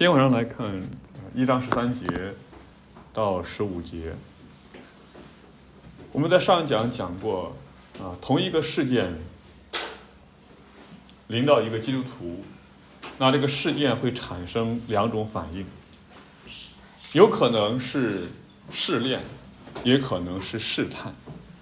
今天晚上来看1章13节到15节。我们在上一讲讲过同一个事件临到一个基督徒，那这个事件会产生两种反应，有可能是试炼，也可能是试探。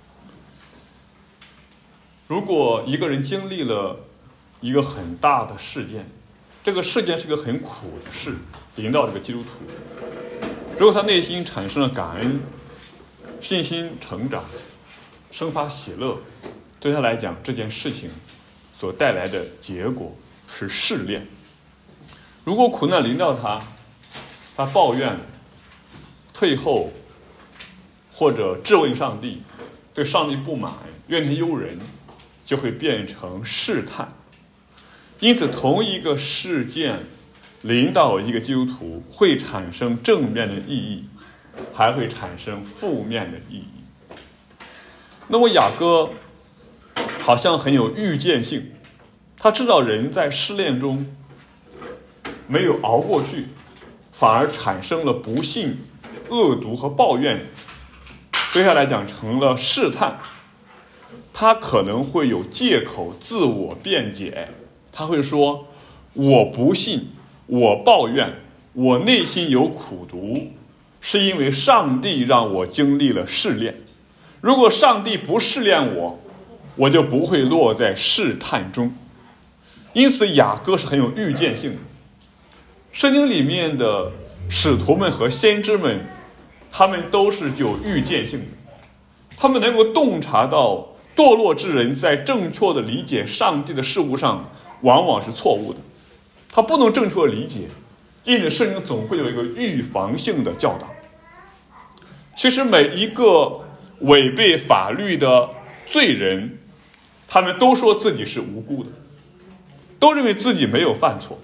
如果一个人经历了一个很大的事件，这个事件是个很苦的事，临到这个基督徒，如果他内心产生了感恩，信心成长，生发喜乐，对他来讲这件事情所带来的结果是试炼。如果苦难临到他，他抱怨、退后，或者质问上帝，对上帝不满，怨天尤人，就会变成试探。因此同一个事件临到一个基督徒，会产生正面的意义，还会产生负面的意义。那么雅各好像很有预见性，他知道人在试炼中没有熬过去，反而产生了不幸、恶毒和抱怨，对他来讲成了试探。他可能会有借口自我辩解，他会说，我不信，我抱怨，我内心有苦毒，是因为上帝让我经历了试炼。如果上帝不试炼我，我就不会落在试探中。因此雅各是很有预见性的。圣经里面的使徒们和先知们，他们都是有预见性的，他们能够洞察到堕落之人在正确的理解上帝的事物上往往是错误的，他不能正确的理解，因此圣经总会有一个预防性的教导。其实每一个违背法律的罪人，他们都说自己是无辜的，都认为自己没有犯错。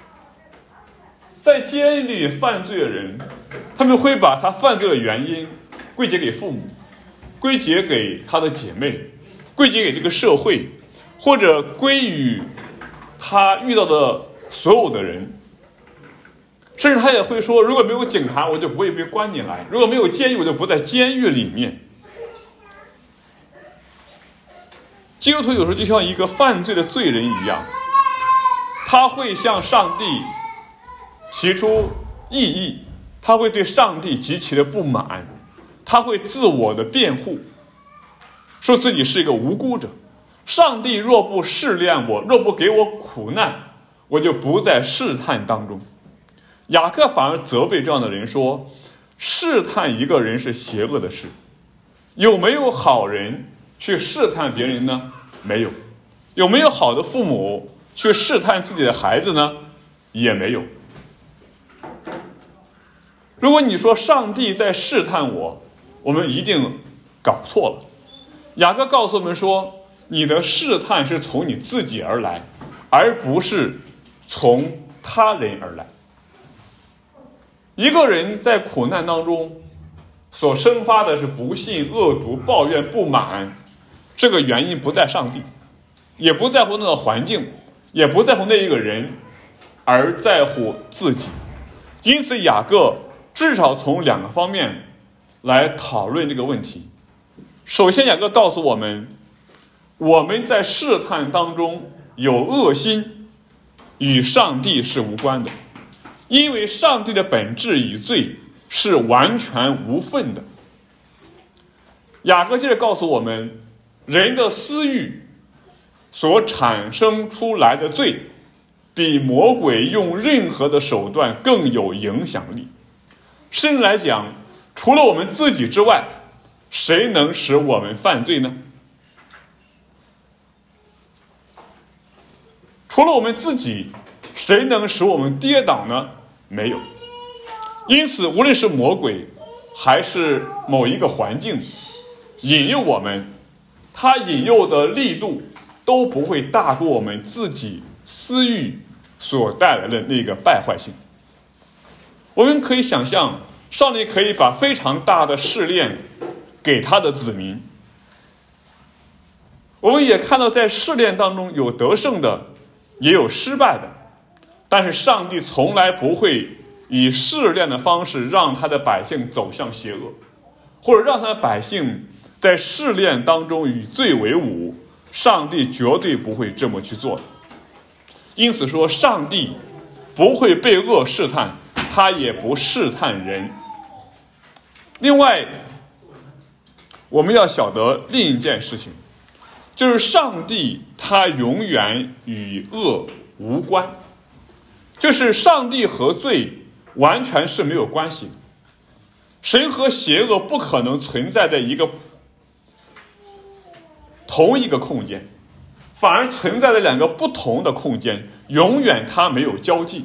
在监狱里犯罪的人，他们会把他犯罪的原因归结给父母，归结给他的姐妹，归结给这个社会，或者归于他遇到的所有的人。甚至他也会说，如果没有警察，我就不会被关进来，如果没有监狱，我就不在监狱里面。基督徒有时候就像一个犯罪的罪人一样，他会向上帝提出异议，他会对上帝极其的不满，他会自我的辩护，说自己是一个无辜者。上帝若不试炼我，若不给我苦难，我就不在试探当中。雅各反而责备这样的人说，试探一个人是邪恶的事。有没有好人去试探别人呢？没有。有没有好的父母去试探自己的孩子呢？也没有。如果你说上帝在试探我，我们一定搞错了。雅各告诉我们说，你的试探是从你自己而来，而不是从他人而来。一个人在苦难当中所生发的是不幸、恶毒、抱怨、不满，这个原因不在上帝，也不在乎那个环境，也不在乎那一个人，而在乎自己。因此雅各至少从两个方面来讨论这个问题。首先雅各告诉我们，我们在试探当中有恶心，与上帝是无关的，因为上帝的本质与罪是完全无分的。雅各接着告诉我们，人的私欲所产生出来的罪，比魔鬼用任何的手段更有影响力。甚至来讲，除了我们自己之外，谁能使我们犯罪呢？除了我们自己，谁能使我们跌倒呢？没有。因此无论是魔鬼还是某一个环境引诱我们，他引诱的力度都不会大过我们自己私欲所带来的那个败坏性。我们可以想象，上帝可以把非常大的试炼给他的子民。我们也看到在试炼当中有得胜的，也有失败的。 但是上帝从来不会以试炼的方式让他的百姓走向邪恶，或者让他的百姓在试炼当中与罪为伍，上帝绝对不会这么去做的。因此说，上帝不会被恶试探，他也不试探人。另外，我们要晓得另一件事情，就是上帝他永远与恶无关，就是上帝和罪完全是没有关系的。神和邪恶不可能存在在同一个空间，反而存在着两个不同的空间，永远它没有交际。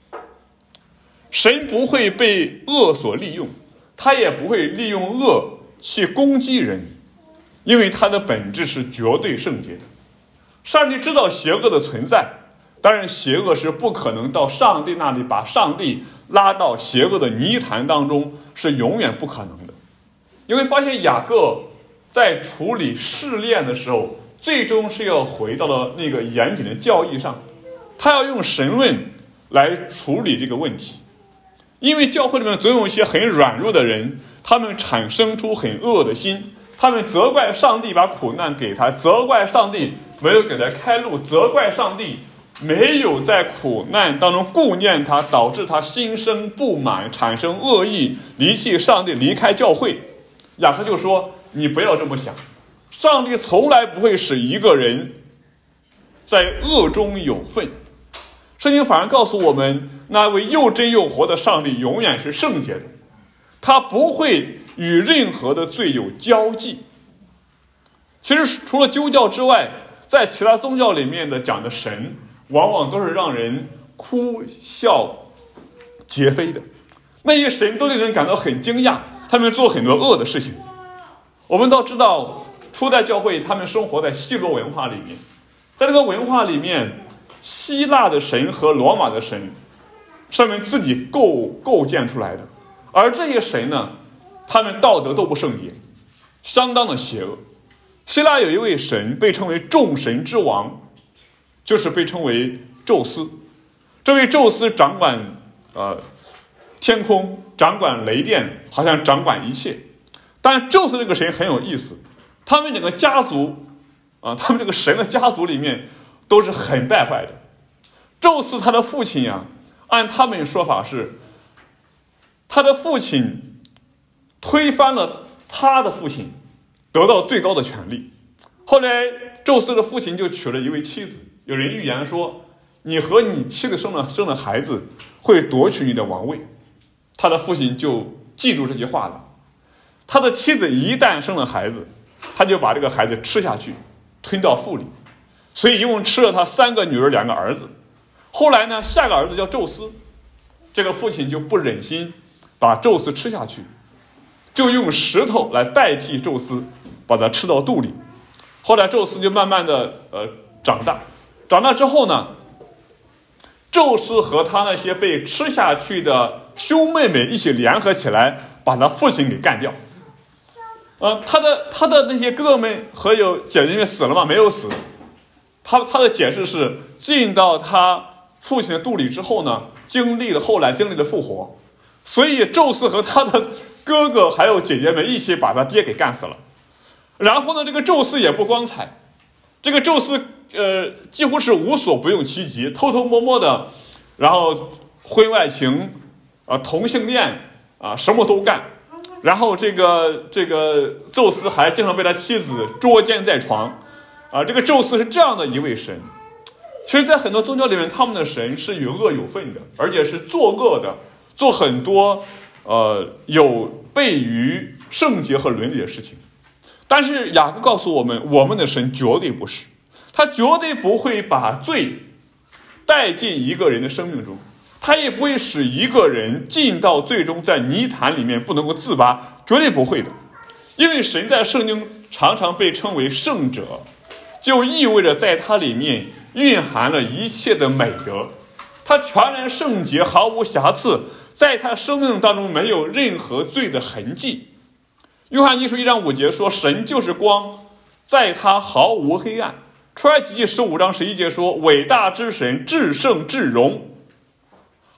神不会被恶所利用，他也不会利用恶去攻击人，因为他的本质是绝对圣洁的。上帝知道邪恶的存在，当然邪恶是不可能到上帝那里把上帝拉到邪恶的泥潭当中，是永远不可能的。你会发现雅各在处理试炼的时候，最终是要回到了那个严谨的教义上，他要用神论来处理这个问题。因为教会里面总有一些很软弱的人，他们产生出很恶的心，他们责怪上帝把苦难给他，责怪上帝没有给他开路，责怪上帝没有在苦难当中顾念他，导致他心生不满，产生恶意，离弃上帝，离开教会。雅各就说，你不要这么想，上帝从来不会使一个人在恶中有份。圣经反而告诉我们，那位又真又活的上帝永远是圣洁的，他不会与任何的罪有交际。其实除了基督教之外，在其他宗教里面的讲的神，往往都是让人哭笑皆非的。那些神都令人感到很惊讶，他们做很多恶的事情。我们都知道，初代教会他们生活在希罗文化里面，在这个文化里面，希腊的神和罗马的神是他们自己构建出来的，而这些神呢，他们道德都不圣洁，相当的邪恶。希腊有一位神被称为众神之王，就是被称为宙斯。这位宙斯掌管天空，掌管雷电，好像掌管一切。但宙斯这个神很有意思，他们整个家族他们这个神的家族里面都是很败坏的。宙斯他的父亲按他们说法是，他的父亲推翻了他的父亲，得到最高的权力。后来宙斯的父亲就娶了一位妻子，有人预言说，你和你妻子生了孩子会夺取你的王位。他的父亲就记住这句话了，他的妻子一旦生了孩子，他就把这个孩子吃下去，吞到腹里。所以一共吃了他3个女儿2个儿子。后来呢，下个儿子叫宙斯，这个父亲就不忍心把宙斯吃下去，就用石头来代替宙斯，把他吃到肚里。后来宙斯就慢慢的长大之后呢，宙斯和他那些被吃下去的兄妹们一起联合起来，把他父亲给干掉。他的那些哥哥们和姐姐们死了吗？没有死。他的解释是，进到他父亲的肚里之后呢，后来经历了复活，所以宙斯和他的哥哥还有姐姐们一起把他爹给干死了。然后呢，这个宙斯也不光彩，这个宙斯几乎是无所不用其极，偷偷摸摸的，然后婚外情同性恋什么都干。然后这个宙斯还经常被他妻子捉奸在床这个宙斯是这样的一位神。其实在很多宗教里面，他们的神是与恶有份的，而且是作恶的，做很多有悖于圣洁和伦理的事情。但是雅各告诉我们，我们的神绝对不是，他绝对不会把罪带进一个人的生命中，他也不会使一个人进到最终在泥潭里面不能够自拔，绝对不会的。因为神在圣经常常被称为圣者，就意味着在它里面蕴含了一切的美德，他全然圣洁，毫无瑕疵，在他生命当中没有任何罪的痕迹。约翰一书1章5节说，神就是光，在他毫无黑暗。出埃及记15章11节说，伟大之神，至圣至荣，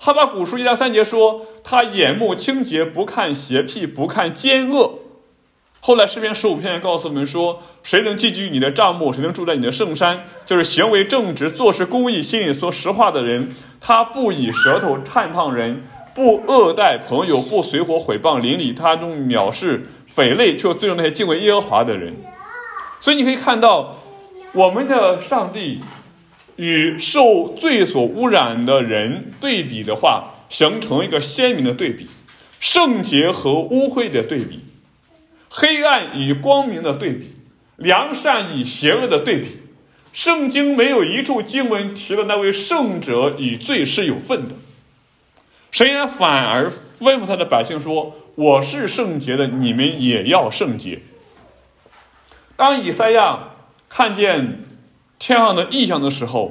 哈巴谷书1章3节说，他眼目清洁，不看邪僻，不看奸恶。后来诗篇15篇告诉我们说，谁能寄居你的帐幕，谁能住在你的圣山，就是行为正直，做事公义，心里说实话的人。他不以舌头探探人，不恶待朋友，不随伙毁谤邻里，他中藐视匪类，却尊重那些敬畏耶和华的人。所以你可以看到，我们的上帝与受罪所污染的人对比的话，形成一个鲜明的对比，圣洁和污秽的对比，黑暗与光明的对比，良善与邪恶的对比。圣经没有一处经文提到那位圣者与罪是有份的，神也反而吩咐他的百姓说，我是圣洁的，你们也要圣洁。当以赛亚看见天上的异象的时候，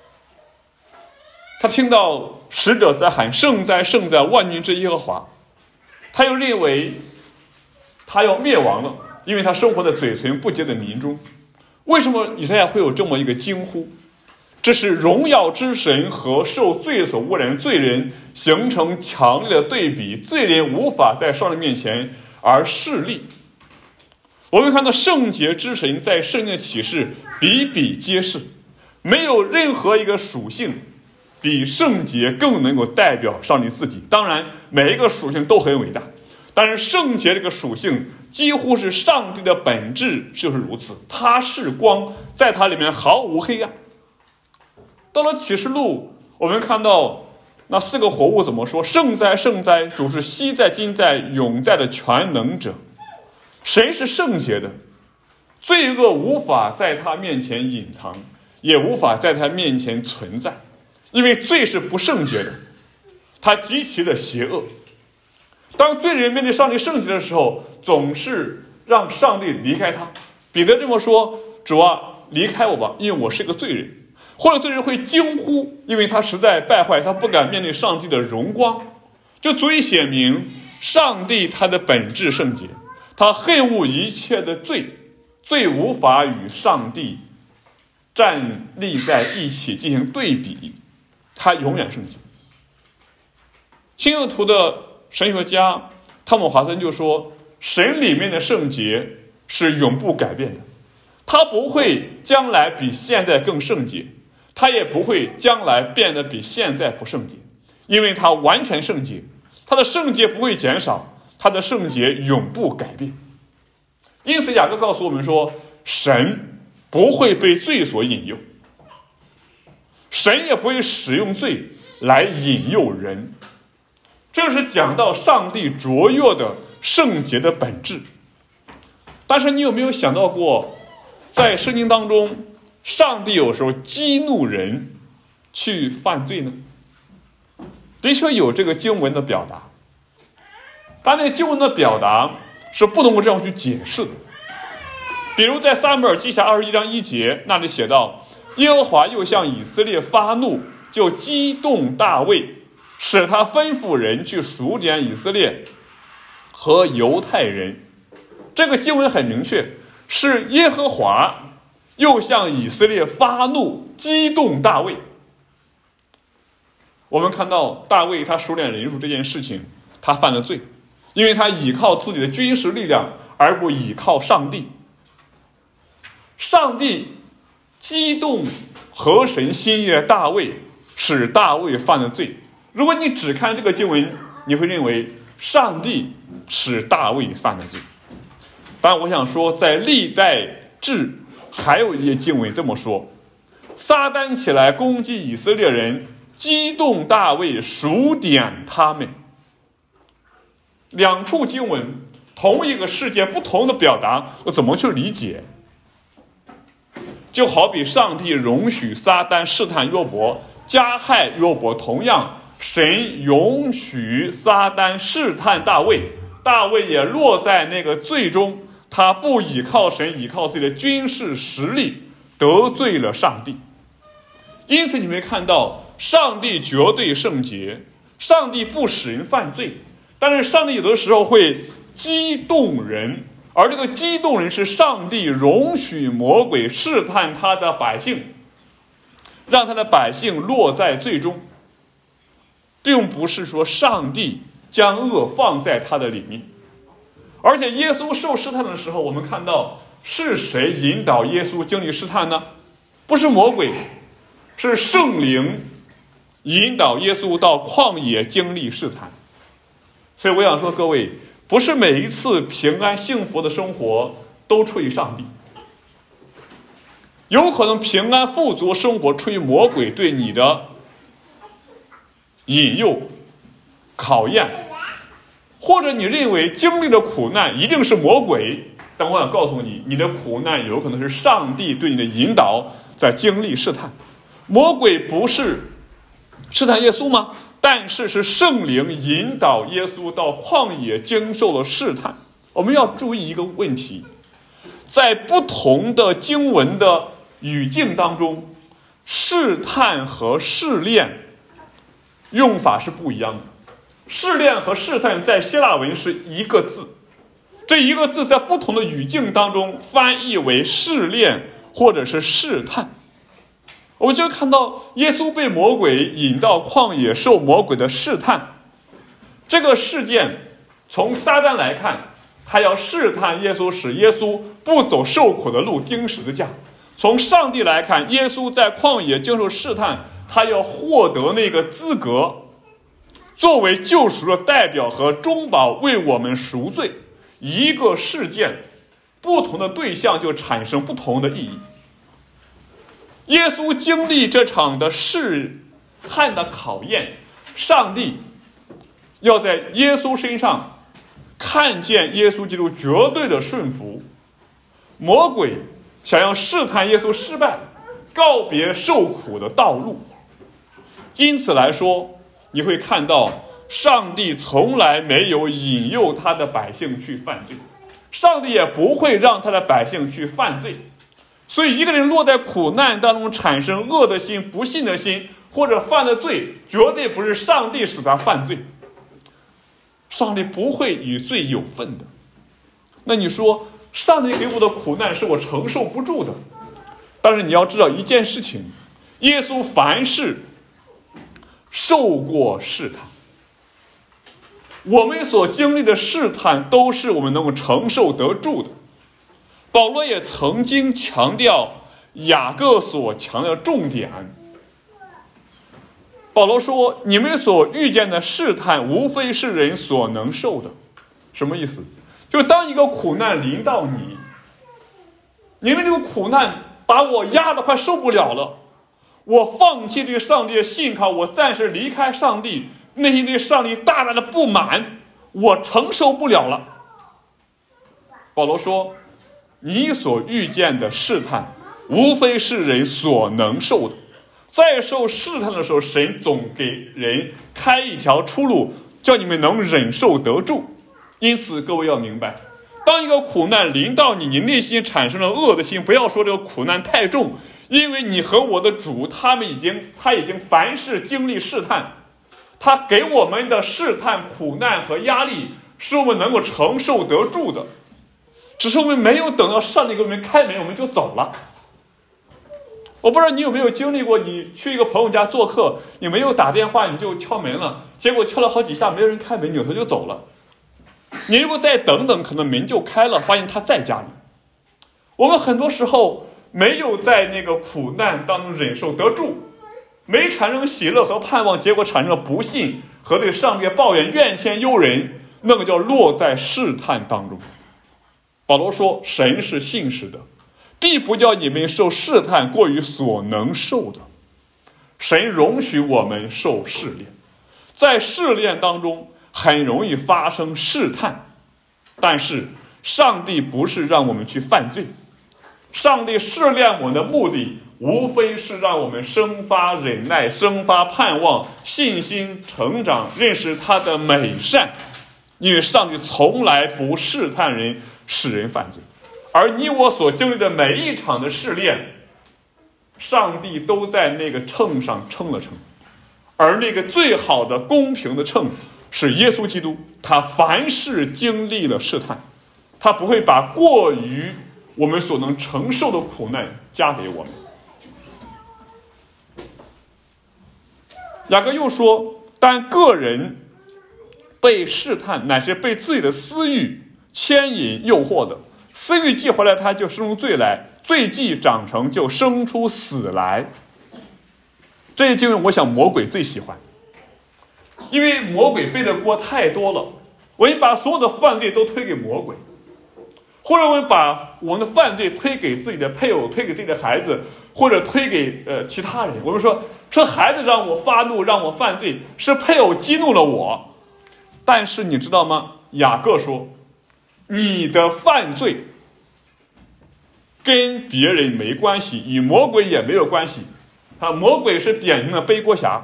他听到使者在喊，圣哉圣哉，万军之耶和华。他又认为他要灭亡了，因为他生活在嘴唇不洁的民中。为什么以赛亚会有这么一个惊呼？这是荣耀之神和受罪所污染的罪人形成强烈的对比，罪人无法在上帝面前而势立。我们看到圣洁之神在圣经的启示比比皆是，没有任何一个属性比圣洁更能够代表上帝自己。当然每一个属性都很伟大，但是圣洁这个属性几乎是上帝的本质就是如此，他是光，在他里面毫无黑暗。到了启示录，我们看到那4个活物怎么说，圣哉圣哉，主是昔在今在永在的全能者。神是圣洁的，罪恶无法在他面前隐藏，也无法在他面前存在，因为罪是不圣洁的，他极其的邪恶。当罪人面对上帝圣洁的时候，总是让上帝离开他。彼得这么说，主啊，离开我吧，因为我是个罪人。或者罪人会惊呼，因为他实在败坏，他不敢面对上帝的荣光，就足以显明上帝他的本质圣洁，他恨恶一切的罪，罪无法与上帝站立在一起进行对比，他永远圣洁。新约图的神学家汤姆华森就说，神里面的圣洁是永不改变的，他不会将来比现在更圣洁，他也不会将来变得比现在不圣洁，因为他完全圣洁，他的圣洁不会减少，他的圣洁永不改变。因此雅各告诉我们说，神不会被罪所引诱，神也不会使用罪来引诱人。这是讲到上帝卓越的圣洁的本质。但是你有没有想到过，在圣经当中，上帝有时候激怒人去犯罪呢？的确有这个经文的表达，但那个经文的表达是不能够这样去解释的。比如在撒母耳记下21章1节，那里写道，耶和华又向以色列发怒，就激动大卫，使他吩咐人去数点以色列和犹太人。这个经文很明确，是耶和华又向以色列发怒，激动大卫。我们看到大卫他数点人数这件事情，他犯了罪，因为他倚靠自己的军事力量，而不倚靠上帝。上帝激动合神心意的大卫，使大卫犯了罪。如果你只看这个经文，你会认为上帝使大卫犯了罪。但我想说，在历代志还有一些经文这么说，撒旦起来攻击以色列人，激动大卫数点他们。两处经文同一个事件不同的表达，我怎么去理解？就好比上帝容许撒旦试探约伯，加害约伯，同样神容许撒旦试探大卫，大卫也落在那个罪中，他不倚靠神，倚靠自己的军事实力，得罪了上帝。因此你会看到上帝绝对圣洁，上帝不使人犯罪，但是上帝有的时候会激动人，而这个激动人是上帝容许魔鬼试探他的百姓，让他的百姓落在罪中， 并不是说上帝将恶放在他的里面。而且耶稣受试探的时候，我们看到是谁引导耶稣经历试探呢？不是魔鬼，是圣灵引导耶稣到旷野经历试探。所以我想说各位，不是每一次平安幸福的生活都出于上帝，有可能平安富足生活出于魔鬼对你的引诱考验，或者你认为经历的苦难一定是魔鬼，但我想告诉你，你的苦难有可能是上帝对你的引导在经历试探。魔鬼不是试探耶稣吗？但是是圣灵引导耶稣到旷野经受了试探。我们要注意一个问题，在不同的经文的语境当中，试探和试炼用法是不一样的。试炼和试探在希腊文是一个字，这一个字在不同的语境当中翻译为试炼或者是试探。我们就看到耶稣被魔鬼引到旷野受魔鬼的试探，这个事件从撒旦来看，他要试探耶稣，使耶稣不走受苦的路，钉十字架。从上帝来看，耶稣在旷野经受试探，他要获得那个资格，作为救赎的代表和中保为我们赎罪。一个事件，不同的对象就产生不同的意义。耶稣经历这场的试探的考验，上帝要在耶稣身上看见耶稣基督绝对的顺服。魔鬼想要试探耶稣失败，告别受苦的道路。因此来说，你会看到上帝从来没有引诱他的百姓去犯罪，上帝也不会让他的百姓去犯罪。所以一个人落在苦难当中产生恶的心、不信的心，或者犯了罪，绝对不是上帝使他犯罪，上帝不会与罪有份的。那你说上帝给我的苦难是我承受不住的，但是你要知道一件事情，耶稣凡事受过试探，我们所经历的试探都是我们能够承受得住的。保罗也曾经强调雅各所强调的重点，保罗说，你们所遇见的试探无非是人所能受的。什么意思？就当一个苦难临到你，因为这个苦难把我压得快受不了了，我放弃对上帝的信靠，我暂时离开上帝，内心对上帝大大的不满，我承受不了了。保罗说，你所遇见的试探无非是人所能受的，在受试探的时候，神总给人开一条出路，叫你们能忍受得住。因此各位要明白，当一个苦难临到你，你内心产生了恶的心，不要说这个苦难太重，因为你和我的主他已经凡事经历试探，他给我们的试探、苦难和压力是我们能够承受得住的，只是我们没有等到上帝给我们开门，我们就走了。我不知道你有没有经历过，你去一个朋友家做客，你没有打电话，你就敲门了，结果敲了好几下没有人开门，扭头就走了。你如果再等等，可能门就开了，发现他在家里。我们很多时候没有在那个苦难当中忍受得住，没产生喜乐和盼望，结果产生了不信和对上帝抱怨、怨天尤人，那个叫落在试探当中。保罗说，神是信实的，必不叫你们受试探过于所能受的。神容许我们受试炼，在试炼当中很容易发生试探，但是上帝不是让我们去犯罪，上帝试炼我们的目的无非是让我们生发忍耐，生发盼望，信心成长，认识他的美善。因为上帝从来不试探人，使人犯罪。而你我所经历的每一场的试炼，上帝都在那个秤上称了称，而那个最好的公平的秤是耶稣基督，他凡事经历了试探，他不会把过于我们所能承受的苦难加给我们。雅各又说， 但个人被试探，乃是被自己的私欲牵引诱惑的。私欲既怀了胎，就生出罪来；罪既长成，就生出死来。这些经文，我想魔鬼最喜欢，因为魔鬼背的锅太多了。我们把所有的犯罪都推给魔鬼，或者我们把我们的犯罪推给自己的配偶，推给自己的孩子，或者推给其他人。我们说孩子让我发怒，让我犯罪，是配偶激怒了我。但是你知道吗？雅各说，你的犯罪跟别人没关系，与魔鬼也没有关系。魔鬼是典型的背锅侠。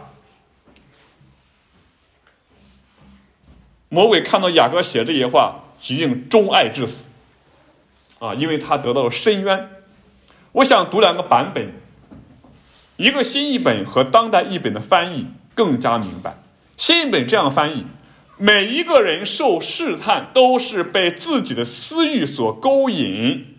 魔鬼看到雅各写这些话，一定钟爱致死因为他得到了深渊。我想读两个版本，一个新译本和当代译本的翻译更加明白。新译本这样翻译：每一个人受试探都是被自己的私欲所勾引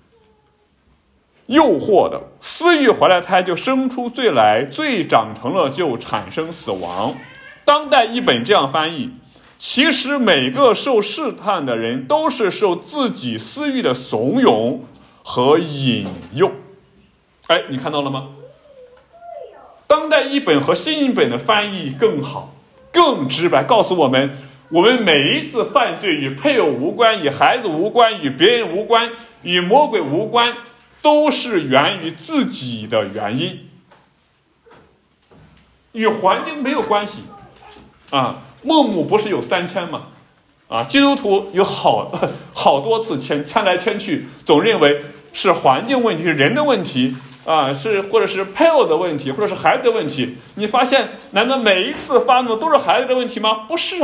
诱惑的，私欲怀了胎，就生出罪来，罪长成了，就产生死亡。当代译本这样翻译：其实每个受试探的人都是受自己私欲的怂恿和引诱。你看到了吗？当代译本和新译本的翻译更好，更直白，告诉我们每一次犯罪与配偶无关，与孩子无关，与别人无关，与魔鬼无关，都是源于自己的原因，与环境没有关系孟母不是有3000吗？基督徒有好多次牵来牵去，总认为是环境问题，是人的问题或者是配偶的问题，或者是孩子的问题。你发现，难道每一次发怒都是孩子的问题吗？不是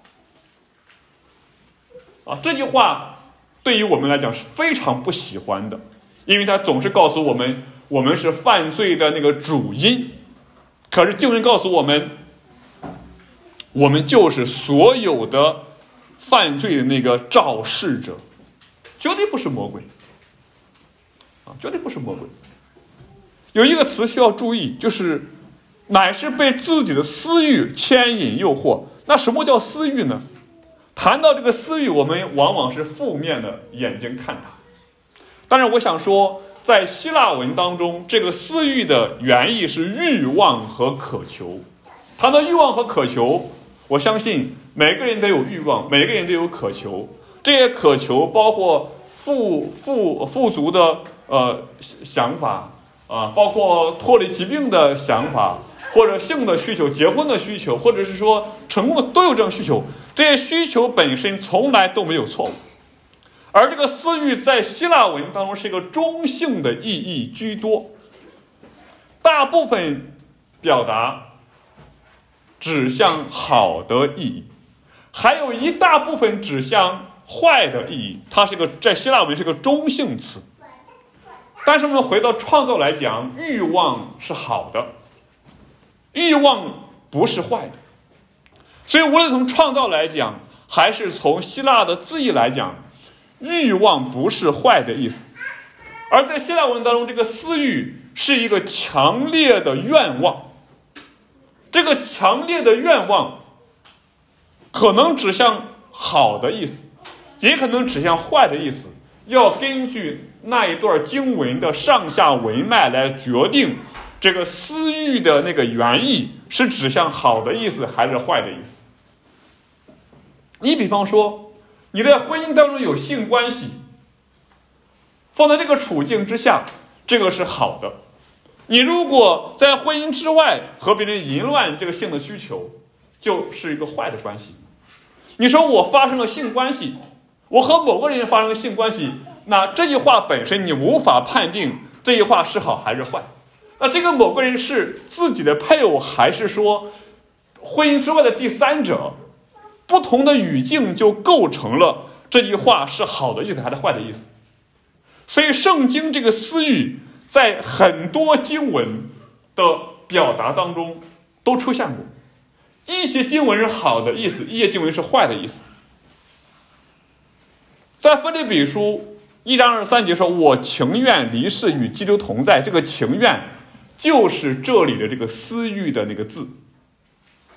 这句话对于我们来讲是非常不喜欢的，因为他总是告诉我们，我们是犯罪的那个主因。可是经文告诉我们，我们就是所有的犯罪的那个肇事者，绝对不是魔鬼绝对不是魔鬼。有一个词需要注意，就是乃是被自己的私欲牵引诱惑。那什么叫私欲呢？谈到这个私欲，我们往往是负面的眼睛看它。当然我想说，在希腊文当中，这个私欲的原意是欲望和渴求。谈到欲望和渴求，我相信每个人都有欲望，每个人都有渴求。这些渴求包括富足的想法包括脱离疾病的想法，或者性的需求，结婚的需求，或者是说成功的，都有这种需求。这些需求本身从来都没有错误。而这个私欲在希腊文当中是一个中性的意义居多，大部分表达指向好的意义，还有一大部分指向坏的意义。它是在希腊文是一个中性词。但是我们回到创造来讲，欲望是好的，欲望不是坏的。所以无论从创造来讲，还是从希腊的字义来讲，欲望不是坏的意思。而在希腊文当中，这个私欲是一个强烈的愿望，这个强烈的愿望可能指向好的意思，也可能指向坏的意思，要根据那一段经文的上下文脉来决定这个私欲的那个原意是指向好的意思还是坏的意思。你比方说，你在婚姻当中有性关系，放在这个处境之下，这个是好的。你如果在婚姻之外和别人淫乱这个性的需求，就是一个坏的关系。你说我发生了性关系，我和某个人发生了性关系，那这句话本身你无法判定这句话是好还是坏。那这个某个人是自己的配偶，还是说婚姻之外的第三者，不同的语境就构成了这句话是好的意思还是坏的意思。所以圣经这个私欲在很多经文的表达当中都出现过，一些经文是好的意思，一些经文是坏的意思。在腓立比书1章23节说，我情愿离世与基督同在，这个情愿就是这里的这个私欲的那个字。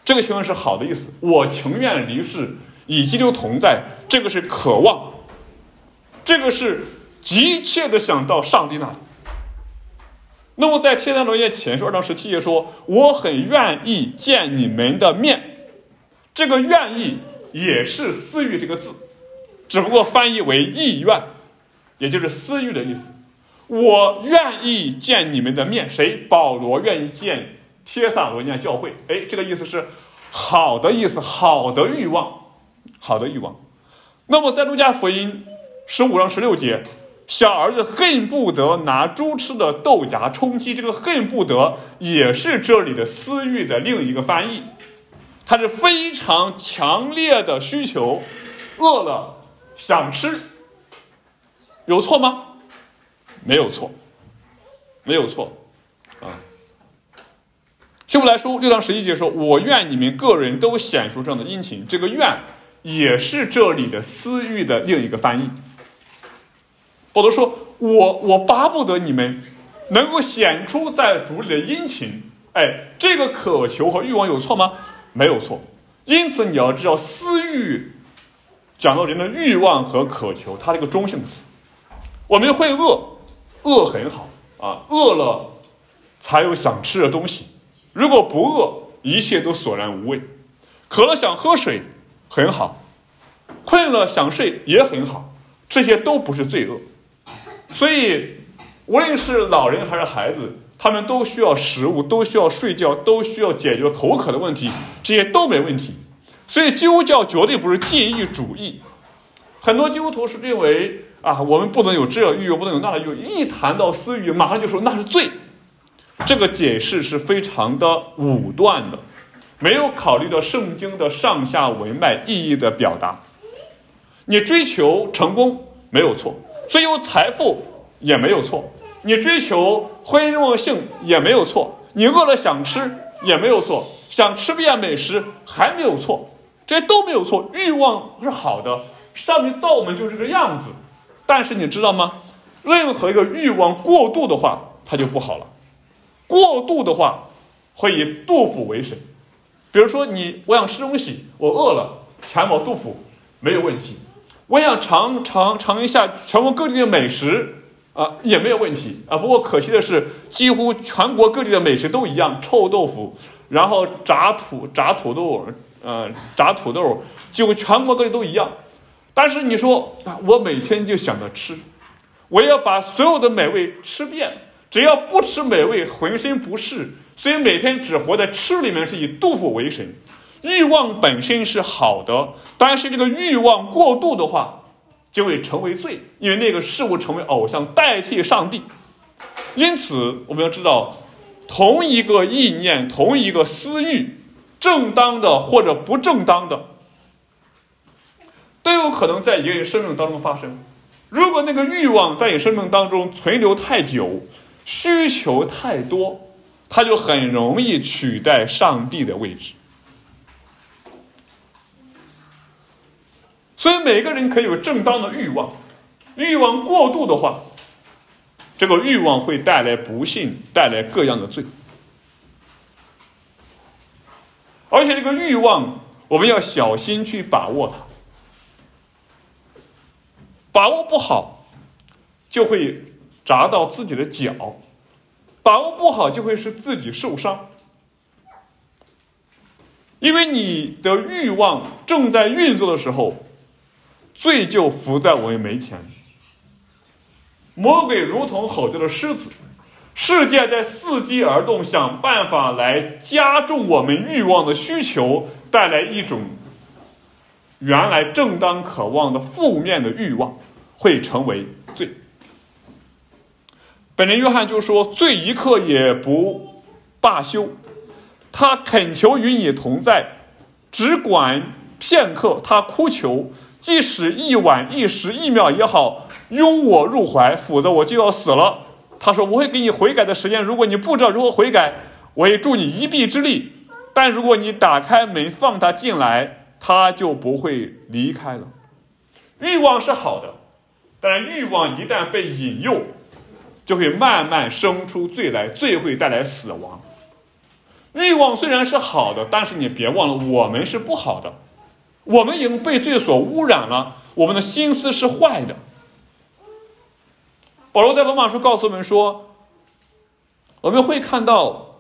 这个情愿是好的意思，我情愿离世与基督同在，这个是渴望，这个是急切的想到上帝那里。那么在帖撒罗尼迦前书2章17节说，我很愿意见你们的面，这个愿意也是私欲这个字，只不过翻译为意愿，也就是私欲的意思。我愿意见你们的面，谁？保罗愿意见帖撒罗尼迦教会。这个意思是好的意思，好的欲望，好的欲望。那么在路加福音15章16节，小儿子恨不得拿猪吃的豆荚充饥，这个恨不得也是这里的私欲的另一个翻译，它是非常强烈的需求，饿了想吃，有错吗？没有错，没有错啊。希伯来书6章11节说，我愿你们个人都显出这样的殷勤，这个愿也是这里的私欲的另一个翻译。保罗说，我巴不得你们能够显出在主里的殷勤。这个渴求和欲望有错吗？没有错。因此你要知道，私欲讲到人的欲望和渴求，它是一个中性词。我们会饿很好啊，饿了才有想吃的东西，如果不饿，一切都索然无味。渴了想喝水很好，困了想睡也很好，这些都不是罪恶。所以无论是老人还是孩子，他们都需要食物，都需要睡觉，都需要解决口渴的问题，这些都没问题。所以基督教绝对不是禁欲主义。很多基督徒是认为我们不能有这欲，不能有那欲，一谈到私欲马上就说那是罪。这个解释是非常的武断的，没有考虑到圣经的上下文脉意义的表达。你追求成功没有错，追求财富也没有错，你追求婚姻旺盛也没有错，你饿了想吃也没有错，想吃遍美食还没有错，这些都没有错。欲望是好的，上帝造我们就是这个样子。但是你知道吗？任何一个欲望过度的话，它就不好了。过度的话会以肚腹为神。比如说我想吃东西，我饿了，填饱肚腹没有问题。我想尝一下全国各地的美食也没有问题不过可惜的是，几乎全国各地的美食都一样，臭豆腐，然后炸土豆，几乎全国各地都一样。但是你说我每天就想着吃，我要把所有的美味吃遍，只要不吃美味浑身不适，所以每天只活在吃里面，是以肚腹为神。欲望本身是好的，但是这个欲望过度的话就会成为罪，因为那个事物成为偶像，代替上帝。因此我们要知道，同一个意念，同一个私欲，正当的或者不正当的，都有可能在一个人生命当中发生。如果那个欲望在你生命当中存留太久，需求太多，它就很容易取代上帝的位置。所以每个人可以有正当的欲望，欲望过度的话，这个欲望会带来不幸，带来各样的罪。而且这个欲望我们要小心去把握它，把握不好就会砸到自己的脚，把握不好就会使自己受伤。因为你的欲望正在运作的时候，罪就伏在我们眉前。魔鬼如同吼叫的狮子，世界在伺机而动，想办法来加重我们欲望的需求，带来一种原来正当渴望的负面的欲望，会成为罪。本人约翰就说，罪一刻也不罢休，他恳求与你同在，只管片刻，他哭求，即使一晚一时一秒也好，拥我入怀，否则我就要死了。他说，我会给你悔改的时间，如果你不知道如何悔改，我会助你一臂之力，但如果你打开门放他进来，他就不会离开了。欲望是好的，但是欲望一旦被引诱，就会慢慢生出罪来，罪会带来死亡。 欲望虽然是好的，但是你别忘了我们是不好的，我们已经被罪所污染了，我们的心思是坏的。保罗在罗马书告诉我们说，我们会看到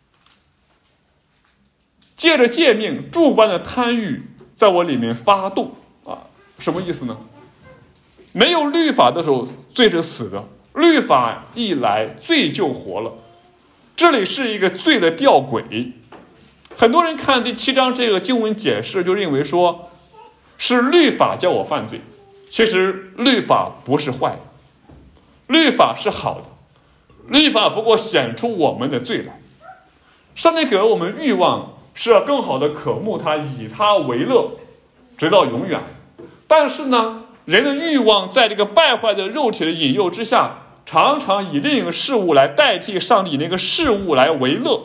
借着诫命诸般的贪欲在我里面发动啊，什么意思呢？没有律法的时候罪是死的，律法一来罪就活了。这里是一个罪的吊诡。很多人看第7章这个经文解释，就认为说是律法叫我犯罪。其实律法不是坏的，律法是好的，律法不过显出我们的罪来。上帝给了我们欲望，是要更好的渴慕它，以它为乐，直到永远。但是呢，人的欲望在这个败坏的肉体的引诱之下，常常以另一个事物来代替上帝那个事物来为乐。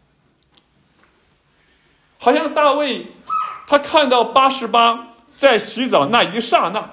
好像大卫他看到巴示巴在洗澡那一刹那，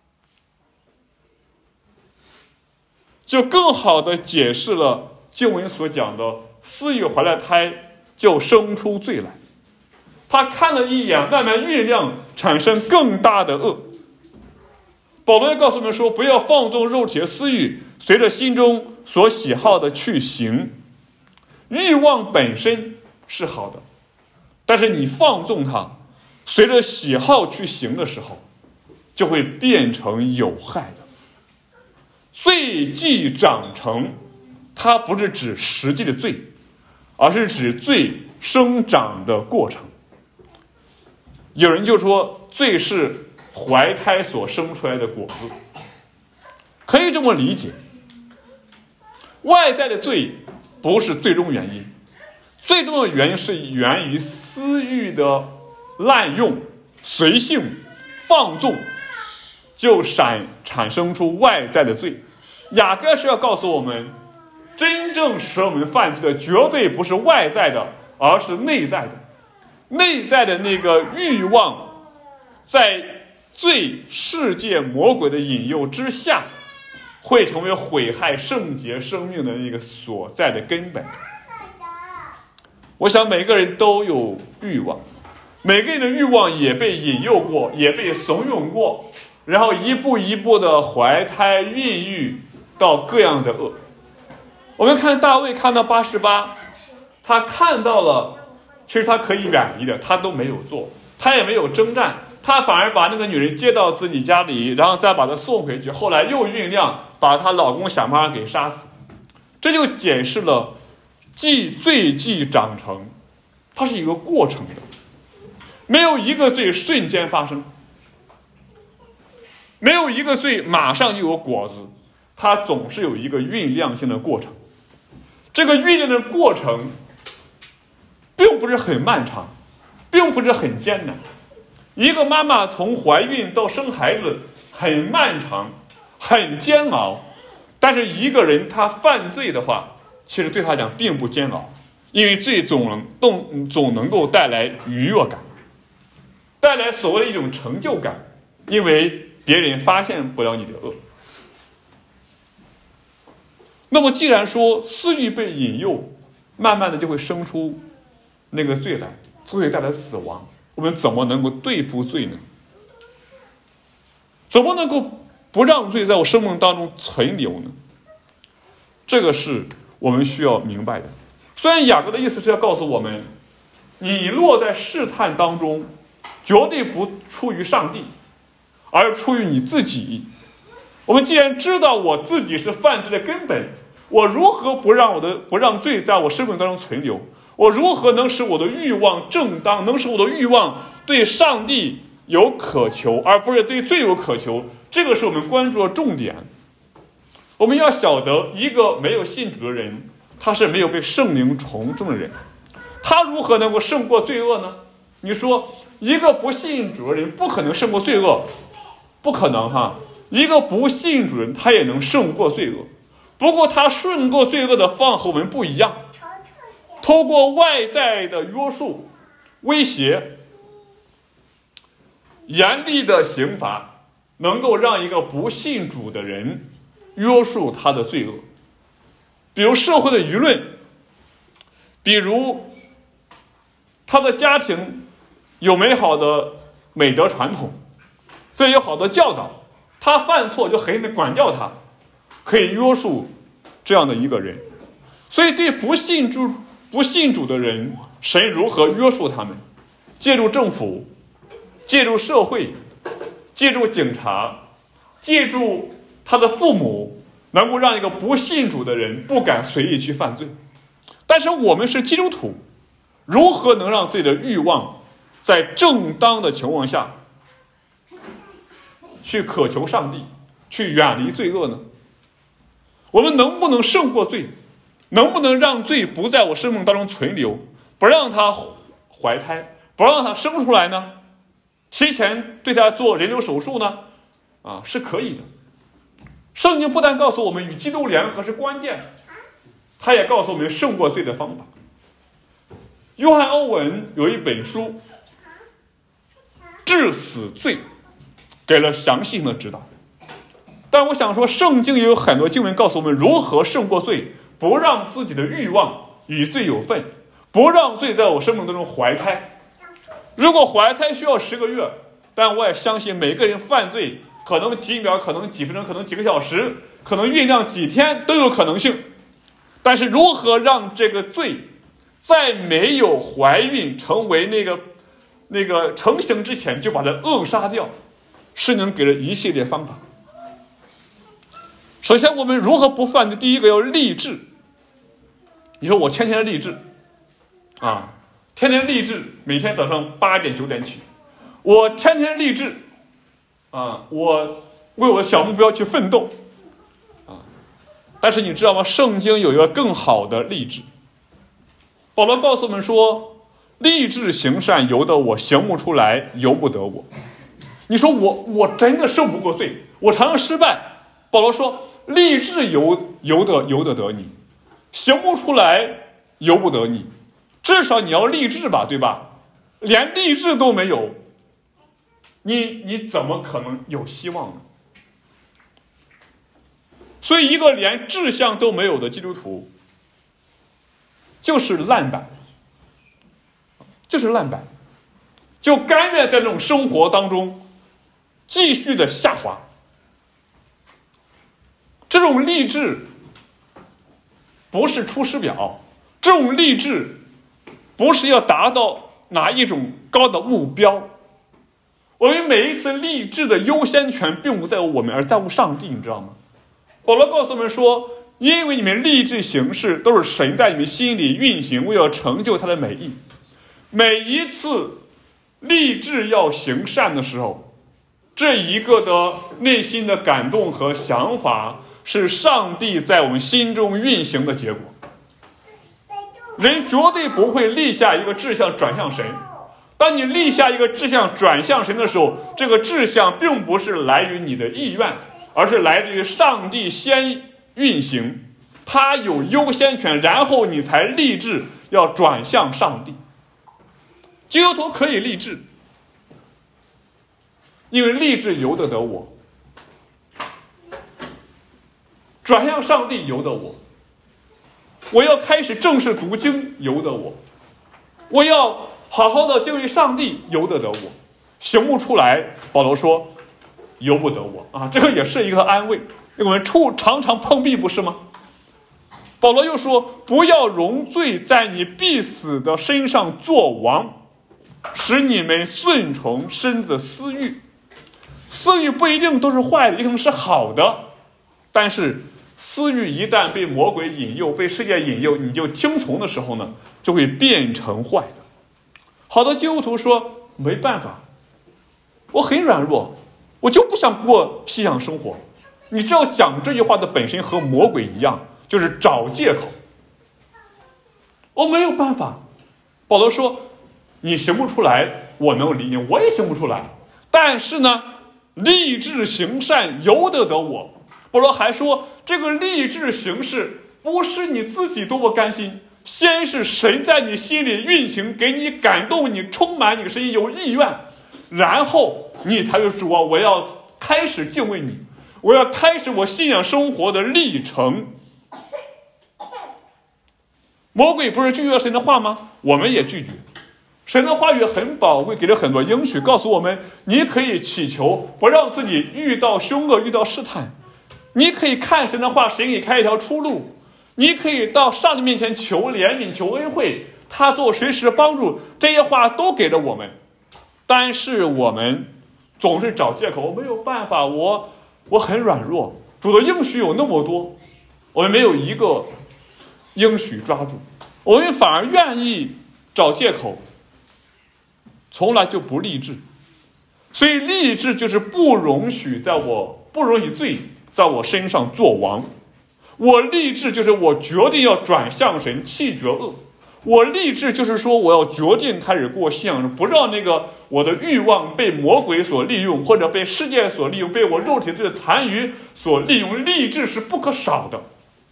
就更好的解释了经文所讲的私欲怀了胎就生出罪来。他看了一眼，慢慢酝酿，产生更大的恶。保罗也告诉我们说，不要放纵肉体的私欲，随着心中所喜好的去行。欲望本身是好的，但是你放纵它，随着喜好去行的时候，就会变成有害的。罪既长成，它不是指实际的罪，而是指罪生长的过程。有人就说罪是怀胎所生出来的果子，可以这么理解。外在的罪不是最终原因，最终的原因是源于私欲的滥用、随性、放纵，就产生出外在的罪。雅各是要告诉我们，真正使我们犯罪的绝对不是外在的，而是内在的。内在的那个欲望，在罪、世界、魔鬼的引诱之下，会成为毁害圣洁生命的那个所在的根本。我想每个人都有欲望，每个人的欲望也被引诱过，也被怂恿过，然后一步一步的怀胎孕育到各样的恶。我们看大卫看到巴示巴，他看到了其实他可以远离的，他都没有做，他也没有征战，他反而把那个女人接到自己家里，然后再把她送回去，后来又酝酿把她老公想办法给杀死。这就解释了罪既长成，它是一个过程的，没有一个罪瞬间发生，没有一个罪马上就有果子，它总是有一个酝酿性的过程。这个酝酿的过程并不是很漫长，并不是很艰难。一个妈妈从怀孕到生孩子很漫长，很煎熬，但是一个人他犯罪的话，其实对他讲并不煎熬，因为罪总能够带来愉悦感，带来所谓的一种成就感，因为别人发现不了你的恶。那么既然说私欲被引诱，慢慢的就会生出那个罪来，罪会带来死亡，我们怎么能够对付罪呢？怎么能够不让罪在我生命当中存留呢？这个是我们需要明白的。虽然雅各的意思是要告诉我们，你落在试探当中，绝对不出于上帝，而出于你自己。我们既然知道我自己是犯罪的根本，我如何不让罪在我生命当中存留？我如何能使我的欲望正当，能使我的欲望对上帝有渴求，而不是对罪有渴求？这个是我们关注的重点。我们要晓得，一个没有信主的人，他是没有被圣灵重生的人，他如何能够胜过罪恶呢？你说一个不信主的人不可能胜过罪恶，不可能哈。一个不信主人他也能胜过罪恶，不过他胜过罪恶的方法和我们不一样，透过外在的约束、威胁、严厉的刑罚，能够让一个不信主的人约束他的罪恶。比如社会的舆论，比如他的家庭有美好的美德传统，对有好的教导，他犯错就狠狠地管教他，可以约束这样的一个人。所以对不信主的人，神如何约束他们？借助政府，借助社会，借助警察，借助他的父母，能够让一个不信主的人不敢随意去犯罪。但是我们是基督徒，如何能让自己的欲望在正当的情况下去渴求上帝，去远离罪恶呢？我们能不能胜过罪？能不能让罪不在我生命当中存留，不让它怀胎，不让它生出来呢？提前对它做人流手术呢？是可以的。圣经不但告诉我们与基督联合是关键，他也告诉我们胜过罪的方法。约翰·欧文有一本书《治死罪》，给了详细的指导。但我想说，圣经也有很多经文告诉我们如何胜过罪，不让自己的欲望与罪有份，不让罪在我生命当中怀胎。如果怀胎需要10个月，但我也相信每个人犯罪可能几秒，可能几分钟，可能几个小时，可能酝酿几天都有可能性。但是如何让这个罪在没有怀孕成为那个成型之前就把它扼杀掉，是能给人一系列方法。首先我们如何不犯罪？第一个要立志。你说我天天立志天天立志，每天早上8点9点起，我天天立志我为我的小目标去奋斗但是你知道吗？圣经有一个更好的立志。保罗告诉我们说，立志行善由得我，行不出来由不得我。你说我真的胜不过罪，我常常失败。保罗说，立志由得你，行不出来由不得你。至少你要立志吧，对吧？连立志都没有，你怎么可能有希望呢？所以一个连志向都没有的基督徒就是烂板，就甘愿在这种生活当中继续的下滑。这种励志不是出师表，这种励志不是要达到哪一种高的目标。我们每一次励志的优先权并不在乎我们，而在乎上帝，你知道吗？保罗告诉我们说，因为你们立志行事都是神在你们心里运行，为了成就他的美意。每一次立志要行善的时候，这一个的内心的感动和想法是上帝在我们心中运行的结果。人绝对不会立下一个志向转向神。当你立下一个志向转向神的时候，这个志向并不是来于你的意愿，而是来自于上帝先运行，他有优先权，然后你才立志要转向上帝。基督徒可以立志，因为立志由得我，转向上帝由得我，我要开始正式读经由得我，我要好好的敬畏上帝由得我。行不出来，保罗说由不得我这个也是一个安慰。我们常常碰壁，不是吗？保罗又说，不要容罪在你必死的身上作王，使你们顺从身子的私欲。私欲不一定都是坏的，也可能是好的，但是私欲一旦被魔鬼引诱，被世界引诱，你就听从的时候呢，就会变成坏的。好的基督徒说，没办法，我很软弱，我就不想过信仰生活。你知道讲这句话的本身和魔鬼一样，就是找借口。我没有办法。保罗说，你行不出来，我能理解，我也行不出来。但是呢，立志行善由得我。保罗还说，这个立志行事不是你自己多么甘心，先是神在你心里运行，给你感动，你充满你声音有意愿，然后你才会主我要开始敬畏你，我要开始我信仰生活的历程。魔鬼不是拒绝神的话吗？我们也拒绝。 神的话语很宝贵，给了很多应许，告诉我们你可以祈求，不让自己遇到凶恶，遇到试探。你可以看神的话，神给你开一条出路。你可以到上帝面前求怜悯，求恩惠，他做随时的帮助。这些话都给了我们，但是我们总是找借口，我没有办法，我很软弱。主的应许有那么多，我们没有一个应许抓住，我们反而愿意找借口，从来就不立志。所以立志就是不容许罪在我身上作王。我立志就是我决定要转向神，弃绝恶。我立志就是说我要决定开始过信仰，不让我的欲望被魔鬼所利用，或者被世界所利用，被我肉体的残余所利用。立志是不可少的。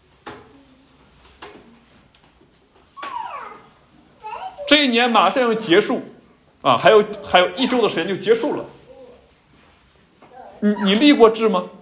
这一年马上要结束啊，还有1周的时间就结束了。你立过志吗？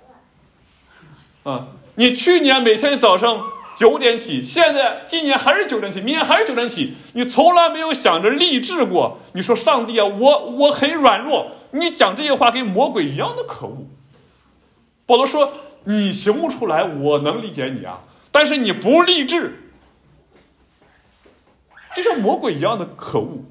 啊，你去年每天早上9点起，今年还是9点起，明年还是9点起，你从来没有想着立志过。你说上帝啊，我很软弱，你讲这些话跟魔鬼一样的可恶。保罗说你行不出来，我能理解你啊，但是你不立志，就像魔鬼一样的可恶，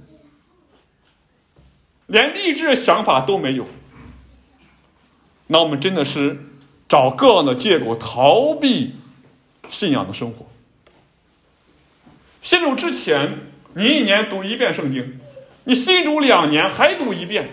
连立志的想法都没有。那我们真的是找各样的借口逃避信仰的生活。信主之前，你1年读1遍圣经，你信主2年还读1遍。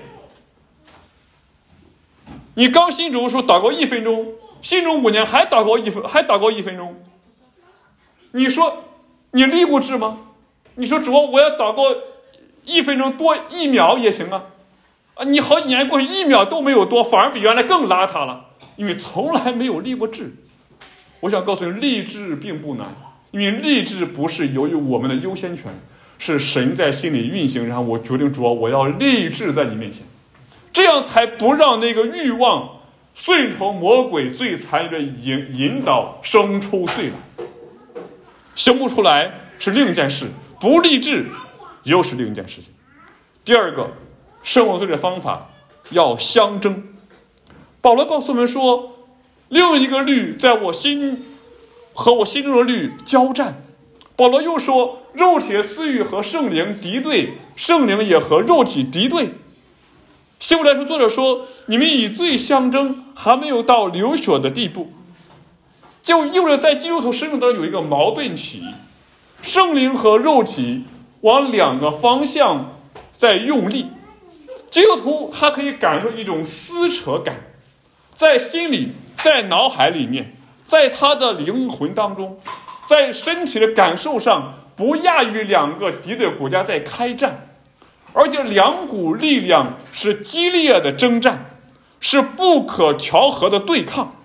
你刚信主的时候祷告1分钟，信主5年还祷告1分钟。你说你立过志吗？你说主啊，我要祷告1分钟多1秒也行啊。你好几年过去1秒都没有多，反而比原来更邋遢了，因为从来没有立过志。我想告诉你，立志并不难，因为立志不是由于我们的优先权，是神在心里运行，然后我决定主啊，我要立志在你面前，这样才不让那个欲望顺从魔鬼最残余的引导生出罪来。行不出来是另一件事，不立志又是另一件事情。第二个，胜过罪的方法要相争。保罗告诉我们说，另一个律在我心和我心中的律交战。保罗又说，肉体的私欲和圣灵敌对，圣灵也和肉体敌对。希伯来书作者说，你们以罪相争，还没有到流血的地步，就意味着在基督徒生命当中有一个矛盾体，圣灵和肉体往2个方向在用力。基督徒他可以感受一种撕扯感，在心里，在脑海里面，在他的灵魂当中，在身体的感受上，不亚于2个敌对国家在开战，而且2股力量是激烈的征战，是不可调和的对抗。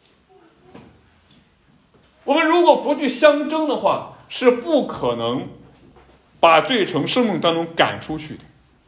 我们如果不去相争的话，是不可能把罪从生命当中赶出去的。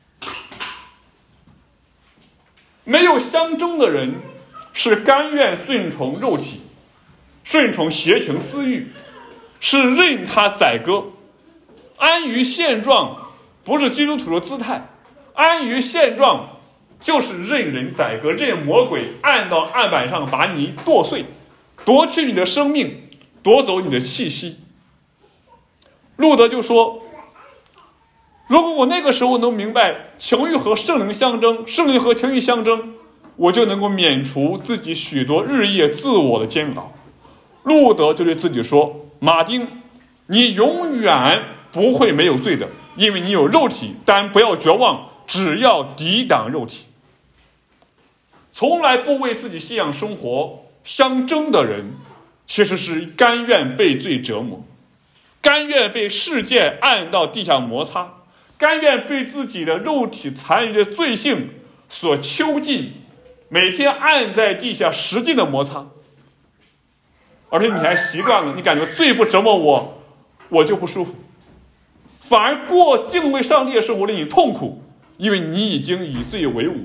没有相争的人是甘愿顺从肉体，顺从邪情私欲，是任他宰割。安于现状不是基督徒的姿态，安于现状就是任人宰割，任魔鬼按到案板上把你剁碎，夺去你的生命，夺走你的气息。路德就说，如果我那个时候能明白情欲和圣灵相争，圣灵和情欲相争，我就能够免除自己许多日夜自我的煎熬。路德就对自己说，马丁，你永远不会没有罪的，因为你有肉体，但不要绝望，只要抵挡肉体。从来不为自己信仰生活相争的人，其实是甘愿被罪折磨，甘愿被世界按到地下摩擦，甘愿被自己的肉体残余的罪性所囚禁，每天按在地下使劲的摩擦。而且你还习惯了，你感觉罪不折磨我，我就不舒服，反而过敬畏上帝的生活令你痛苦，因为你已经以罪为伍。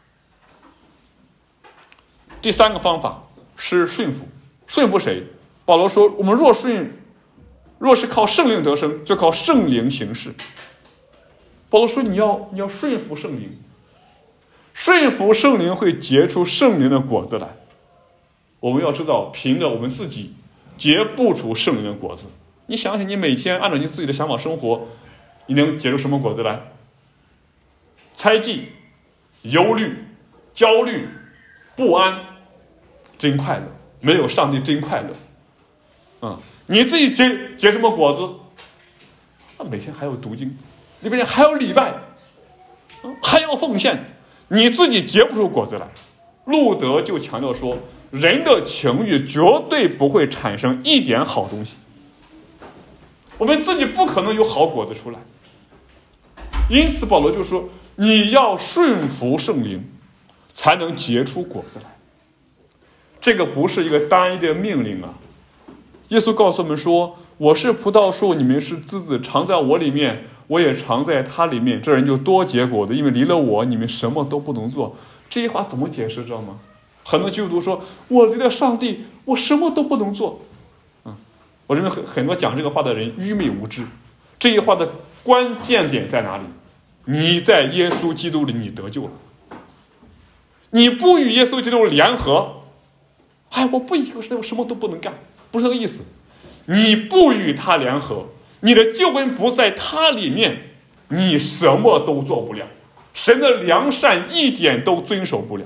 第3个方法是顺服。顺服谁？保罗说，我们若是靠圣灵得生，就靠圣灵行事。 保罗说你要顺服圣灵，顺服圣灵会结出圣灵的果子来。我们要知道，凭着我们自己结不出圣灵的果子。你想想，你每天按照你自己的想法生活，你能结出什么果子来？猜忌、忧虑、焦虑、不安，真快乐。没有上帝真快乐。你自己结什么果子？每天还有读经，里边还有礼拜，还要奉献，你自己结不出果子来。路德就强调说，人的情欲绝对不会产生一点好东西，我们自己不可能有好果子出来。因此保罗就说，你要顺服圣灵，才能结出果子来。这个不是一个单一的命令啊！耶稣告诉我们说，我是葡萄树，你们是枝子，常在我里面，我也常在他里面，这人就多结果的，因为离了我，你们什么都不能做。这句话怎么解释知道吗？很多基督徒说，我离了上帝，我什么都不能做。我认为很多讲这个话的人愚昧无知。这句话的关键点在哪里？你在耶稣基督里，你得救了。你不与耶稣基督联合，我不以我什么都不能干，不是这个意思。你不与他联合，你的救恩不在他里面，你什么都做不了，神的良善一点都遵守不了。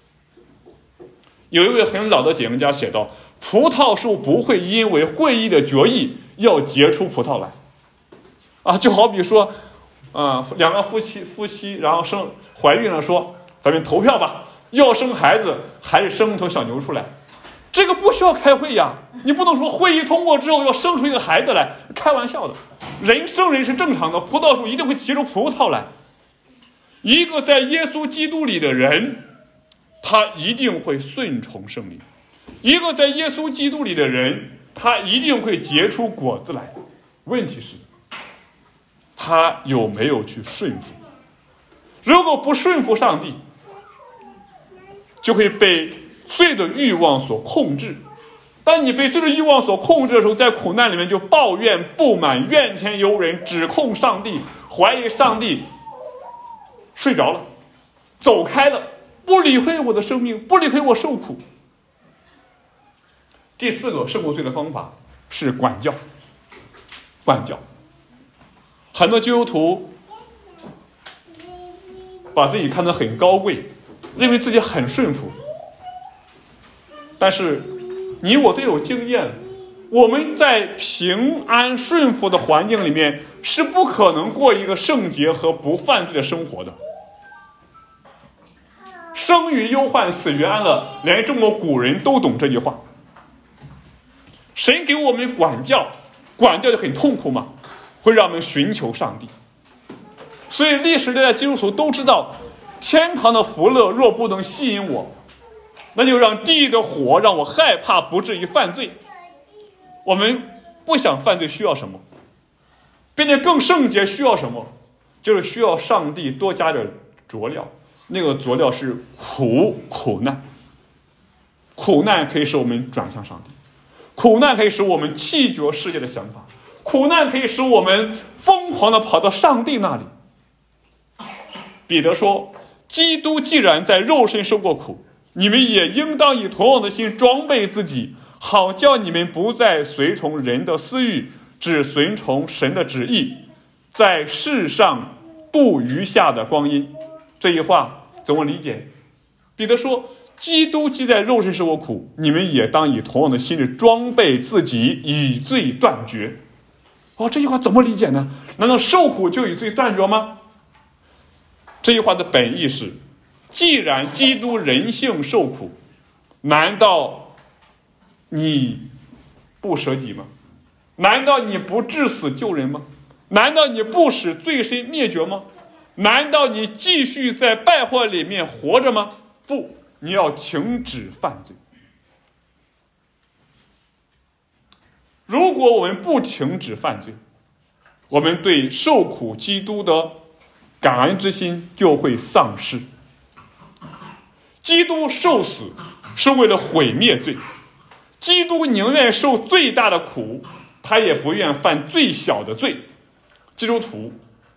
有一位很老的解经家写道，葡萄树不会因为会议的决议要结出葡萄来。就好比说两个夫妻然后怀孕了，说咱们投票吧，要生孩子还是生一头小牛出来。这个不需要开会呀，你不能说会议通过之后要生出一个孩子来，开玩笑的。人生人是正常的，葡萄树一定会结出葡萄来。一个在耶稣基督里的人，他一定会顺从圣灵。一个在耶稣基督里的人，他一定会结出果子来。问题是他有没有去顺服？如果不顺服上帝，就会被罪的欲望所控制。当你被罪的欲望所控制的时候，在苦难里面就抱怨、不满、怨天尤人，指控上帝，怀疑上帝，睡着了，走开了，不理会我的生命，不理会我受苦。第四个胜过罪的方法是管教。很多基督徒把自己看得很高贵，认为自己很顺服。但是你我都有经验，我们在平安顺服的环境里面是不可能过一个圣洁和不犯罪的生活的。生于忧患，死于安乐，连中国古人都懂这句话。神给我们管教就很痛苦嘛，会让我们寻求上帝。所以历史的基督徒都知道，天堂的福乐若不能吸引我，那就让地狱的火让我害怕，不至于犯罪。我们不想犯罪需要什么？变得更圣洁需要什么？就是需要上帝多加点佐料。那个佐料是苦难。苦难可以使我们转向上帝，苦难可以使我们弃绝世界的想法，苦难可以使我们疯狂地跑到上帝那里。彼得说，基督既然在肉身受过苦，你们也应当以同样的心装备自己，好叫你们不再随从人的私欲，只随从神的旨意，在世上度余下的光阴。这一话怎么理解？彼得说，基督既在肉身受过苦，你们也当以同样的心志装备自己，以罪断绝。这句话怎么理解呢？难道受苦就以罪断绝吗？这句话的本意是，既然基督人性受苦，难道你不舍己吗？难道你不致死救人吗？难道你不使罪身灭绝吗？难道你继续在败坏里面活着吗？不，你要停止犯罪。如果我们不停止犯罪，我们对受苦基督的感恩之心就会丧失。基督受死是为了毁灭罪，基督宁愿受最大的苦，他也不愿犯最小的罪。基督徒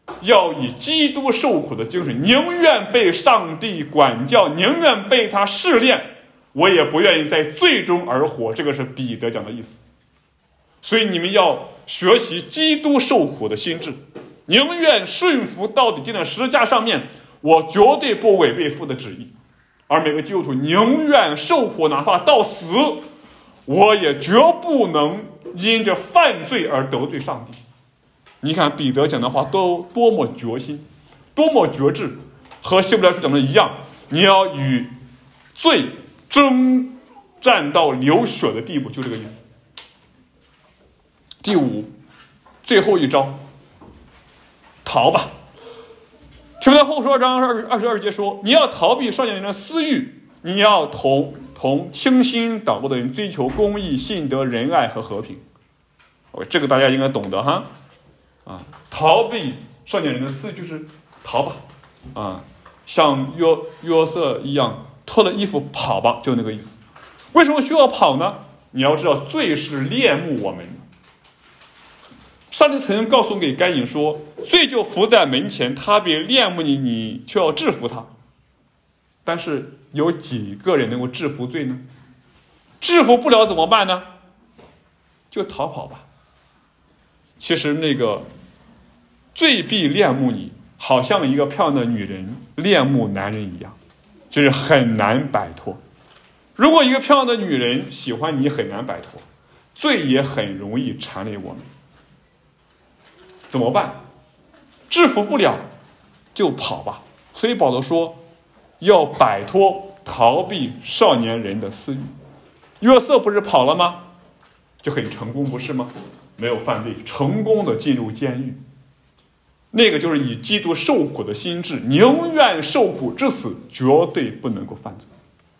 要以基督受苦的精神，宁愿被上帝管教，宁愿被他试炼，我也不愿意在罪中而活。这个是彼得讲的意思。所以你们要学习基督受苦的心智，宁愿顺服到底，钉在十字架上面，我绝对不违背父的旨意。而每个基督徒宁愿受苦，哪怕到死，我也绝不能因着犯罪而得罪上帝。你看彼得讲的话都多么决心，多么决志，和希伯来书讲的一样，你要与罪征战到流血的地步，就这个意思。第五，最后一招，逃吧。提摩太后书2章22节说，你要逃避少年人的私欲，你要同清心祷告的人追求公义、信德、仁爱和和平。这个大家应该懂得哈。逃避少年人的私欲就是逃吧。像约瑟一样脱了衣服跑吧，就那个意思。为什么需要跑呢？你要知道，罪是恋慕我们的。上帝曾经告诉给该隐说，罪就伏在门前，他必恋慕你，你却要制服他。但是有几个人能够制服罪呢？制服不了怎么办呢？就逃跑吧。其实那个罪必恋慕你，好像一个漂亮的女人恋慕男人一样，就是很难摆脱。如果一个漂亮的女人喜欢你，很难摆脱，罪也很容易缠累我们。怎么办？制服不了就跑吧。所以保罗说要摆脱逃避少年人的私欲。约瑟不是跑了吗？就很成功，不是吗？没有犯罪，成功的进入监狱。那个就是以基督受苦的心志，宁愿受苦至死，绝对不能够犯罪。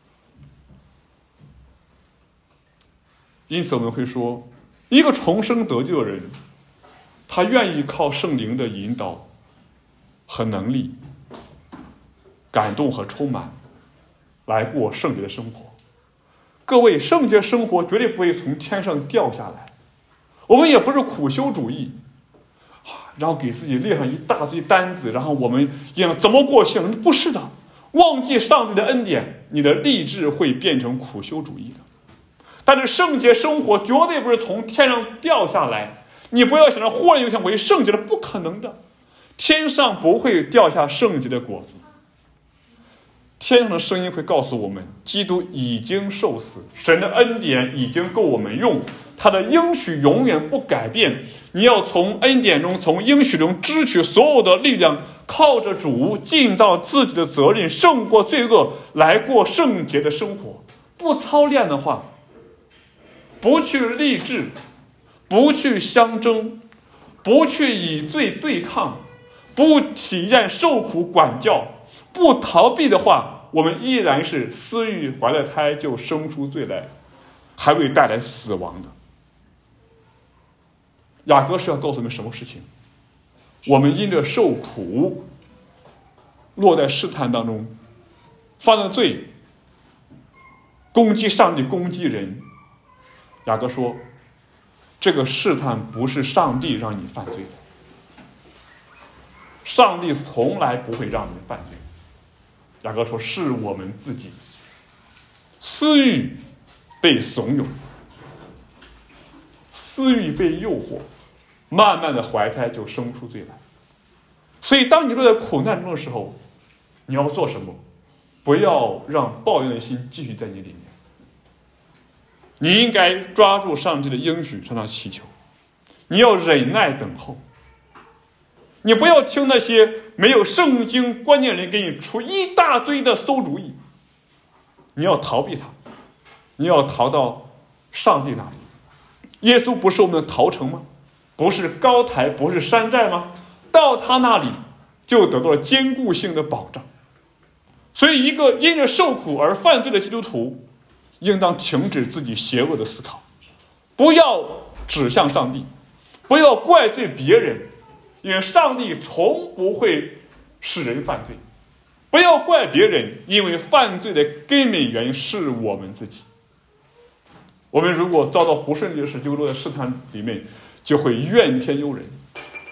因此我们会说，一个重生得救的人，他愿意靠圣灵的引导和能力，感动和充满，来过圣洁的生活。各位，圣洁生活绝对不会从天上掉下来，我们也不是苦修主义，然后给自己列上一大堆单子，然后我们怎么过圣人？不是的，忘记上帝的恩典，你的励志会变成苦修主义的。但是圣洁生活绝对不是从天上掉下来，你不要想着忽然有一天我圣洁了，不可能的。天上不会掉下圣洁的果子，天上的声音会告诉我们，基督已经受死，神的恩典已经够我们用，他的应许永远不改变。你要从恩典中，从应许中支取所有的力量，靠着主尽到自己的责任，胜过罪恶，来过圣洁的生活。不操练的话，不去励志，不去相争，不去以罪对抗，不体验受苦管教，不逃避的话，我们依然是私欲怀了胎就生出罪来，还会带来死亡的。雅各是要告诉我们什么事情？我们因着受苦，落在试探当中，犯了罪，攻击上帝，攻击人。雅各说，这个试探不是上帝让你犯罪的，上帝从来不会让人犯罪。雅各说，是我们自己私欲被怂恿，私欲被诱惑，慢慢的怀胎就生出罪来。所以当你落在苦难中的时候，你要做什么？不要让抱怨的心继续在你里面，你应该抓住上帝的应许，向他祈求。你要忍耐等候，你不要听那些没有圣经观念的人给你出一大堆的馊主意，你要逃避他，你要逃到上帝那里。耶稣不是我们的逃城吗？不是高台，不是山寨吗？到他那里就得到了坚固性的保障。所以一个因着受苦而犯罪的基督徒，应当停止自己邪恶的思考，不要指向上帝，不要怪罪别人，因为上帝从不会使人犯罪。不要怪别人，因为犯罪的根本原因是我们自己。我们如果遭到不顺利的事，就落在试探里面，就会怨天尤人。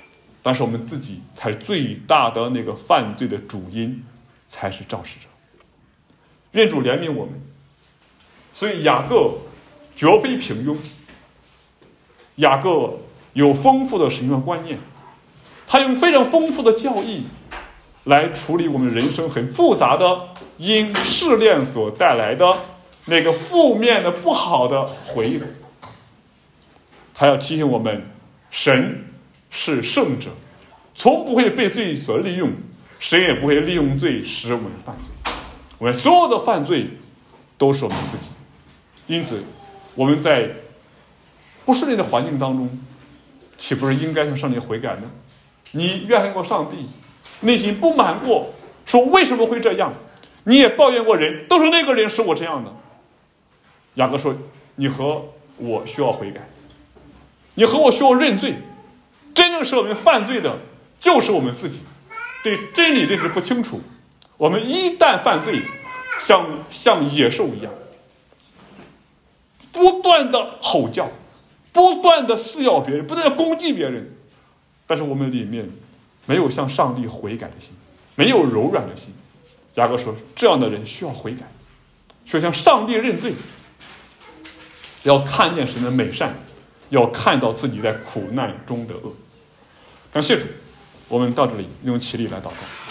但是我们自己才是最大的那个犯罪的主因，才是肇事者。愿主怜悯我们。所以雅各绝非平庸，雅各有丰富的神学观念，他用非常丰富的教义来处理我们人生很复杂的因试炼所带来的那个负面的不好的回应。他要提醒我们，神是圣者，从不会被罪所利用，神也不会利用罪使我们犯罪。我们所有的犯罪都是我们自己。因此我们在不顺利的环境当中，岂不是应该向上帝悔改呢？你怨恨过上帝，内心不满过，说为什么会这样，你也抱怨过人，都是那个人使我这样的。雅各说，你和我需要悔改，你和我需要认罪。真正使我们犯罪的就是我们自己，对真理认识不清楚。我们一旦犯罪，像野兽一样，不断的吼叫，不断的撕咬别人，不断的攻击别人，但是我们里面没有向上帝悔改的心，没有柔软的心。雅各说，这样的人需要悔改，需要向上帝认罪，要看见神的美善，要看到自己在苦难中的恶。感谢主，我们到这里用起立来祷告。